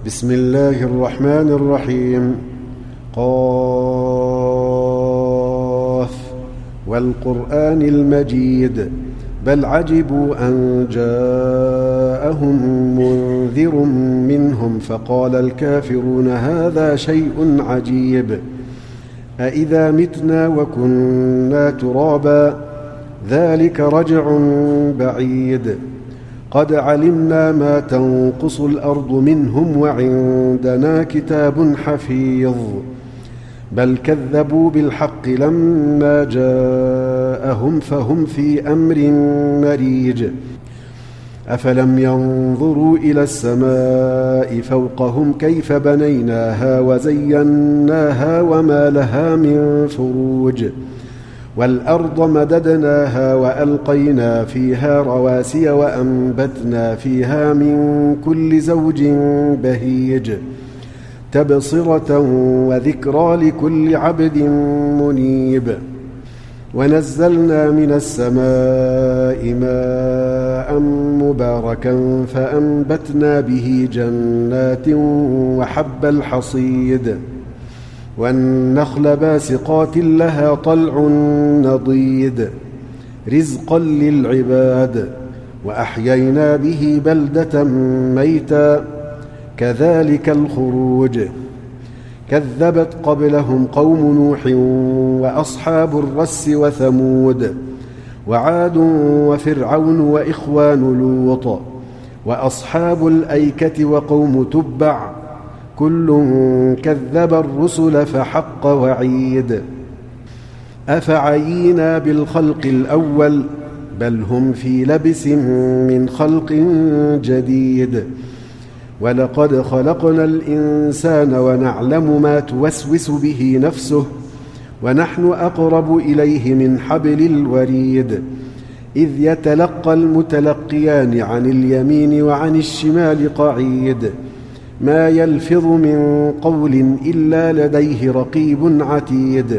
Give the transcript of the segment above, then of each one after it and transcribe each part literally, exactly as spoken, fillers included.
بسم الله الرحمن الرحيم. قاف والقرآن المجيد بل عجبوا أن جاءهم منذر منهم فقال الكافرون هذا شيء عجيب أإذا متنا وكنا ترابا ذلك رجع بعيد قد علمنا ما تنقص الأرض منهم وعندنا كتاب حفيظ بل كذبوا بالحق لما جاءهم فهم في أمر مريج أفلم ينظروا إلى السماء فوقهم كيف بنيناها وزيناها وما لها من فروج والأرض مددناها وألقينا فيها رواسي وأنبتنا فيها من كل زوج بهيج تبصرة وذكرى لكل عبد منيب ونزلنا من السماء ماء مباركا فأنبتنا به جنات وحب الحصيد والنخل باسقات لها طلع نضيد رزقا للعباد وأحيينا به بلدة ميتا كذلك الخروج كذبت قبلهم قوم نوح وأصحاب الرس وثمود وعاد وفرعون وإخوان لوط وأصحاب الأيكة وقوم تبع كل كذب الرسل فحق وعيد أفعينا بالخلق الأول بل هم في لبس من خلق جديد ولقد خلقنا الإنسان ونعلم ما توسوس به نفسه ونحن أقرب إليه من حبل الوريد إذ يتلقى المتلقيان عن اليمين وعن الشمال قعيد ما يلفظ من قول إلا لديه رقيب عتيد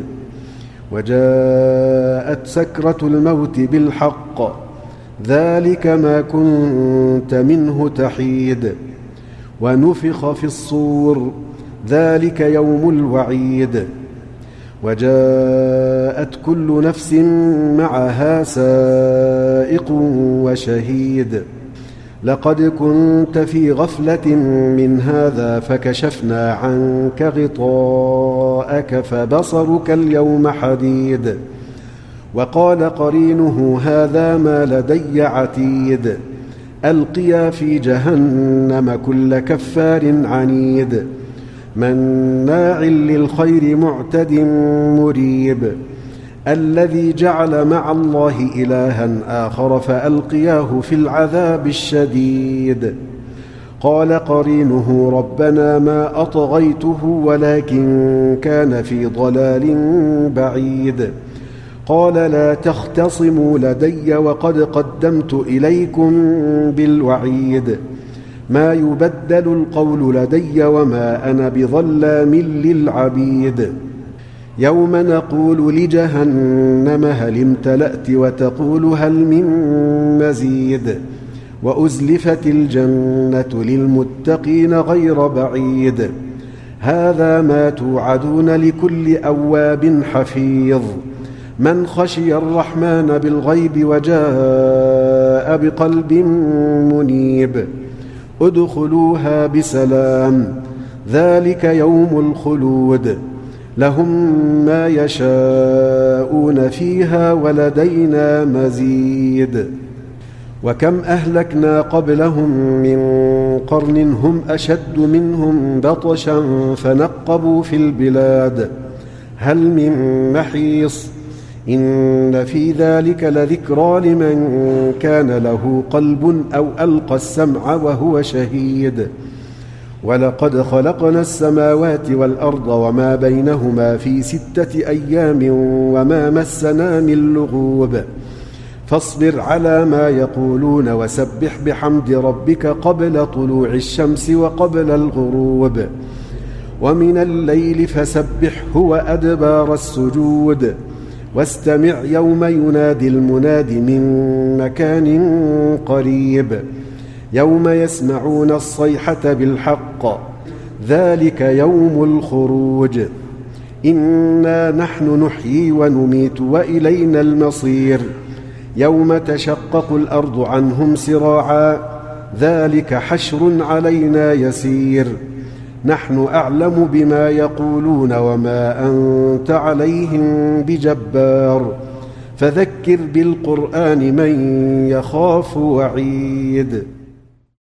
وجاءت سكرة الموت بالحق ذلك ما كنت منه تحيد ونفخ في الصور ذلك يوم الوعيد وجاءت كل نفس معها سائق وشهيد لقد كنت في غفلة من هذا فكشفنا عنك غطاءك فبصرك اليوم حديد وقال قرينه هذا ما لدي عتيد ألقيا في جهنم كل كفار عنيد مناع للخير معتد مريب الذي جعل مع الله إلها آخر فألقياه في العذاب الشديد قال قرينه ربنا ما أطغيته ولكن كان في ضلال بعيد قال لا تختصموا لدي وقد قدمت إليكم بالوعيد ما يبدل القول لدي وما أنا بظلام للعبيد يوم نقول لجهنم هل امتلأت وتقول هل من مزيد وأزلفت الجنة للمتقين غير بعيد هذا ما توعدون لكل أواب حفيظ من خشي الرحمن بالغيب وجاء بقلب منيب ادخلوها بسلام ذلك يوم الخلود لهم ما يشاءون فيها ولدينا مزيد وكم أهلكنا قبلهم من قرن هم أشد منهم بطشا فنقبوا في البلاد هل من محيص إن في ذلك لذكرى لمن كان له قلب أو ألقى السمع وهو شهيد ولقد خلقنا السماوات والأرض وما بينهما في ستة أيام وما مسنا من لغوب فاصبر على ما يقولون وسبح بحمد ربك قبل طلوع الشمس وقبل الغروب ومن الليل فسبحه وأدبار السجود واستمع يوم ينادي المناد من مكان قريب يوم يسمعون الصيحة بالحق ذلك يوم الخروج إنا نحن نحيي ونميت وإلينا المصير يوم تشقق الأرض عنهم سراعا ذلك حشر علينا يسير نحن أعلم بما يقولون وما أنت عليهم بجبار فذكر بالقرآن من يخاف وعيد.